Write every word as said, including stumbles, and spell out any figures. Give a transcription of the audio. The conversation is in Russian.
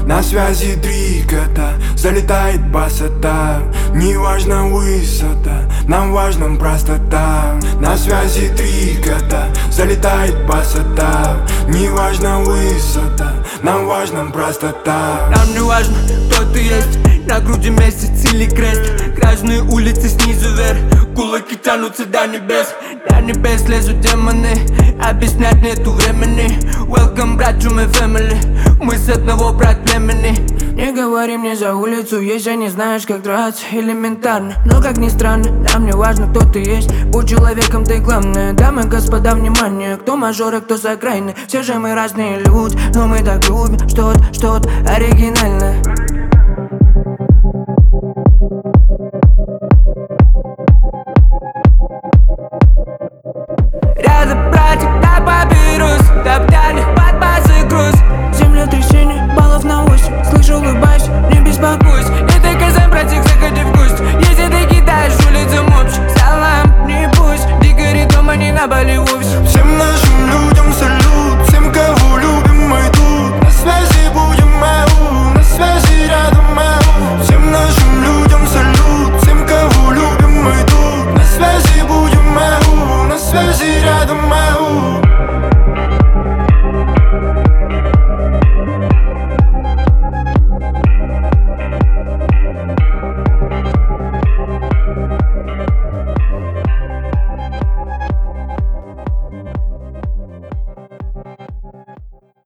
На связи три кота, залетает басота. Неважно высота, нам важна простота. На связи три кота, залетает басота. Неважно высота, нам важна простота. Нам не важно, кто ты есть, на груди месяц или крест. Грязные улицы снизу вверх, кулаки тянутся до небес. До небес лезут демоны, объяснять нету времени. Welcome, брат, to my family, мы с одного брат племени. Не говори мне за улицу, если не знаешь, как драться. Элементарно, но как ни странно, нам не важно, кто ты есть. Будь человеком, ты главное. Дамы и господа, внимание, кто мажор, а кто с окраины. Все же мы разные люди, но мы так любим что-то, что-то оригинальное.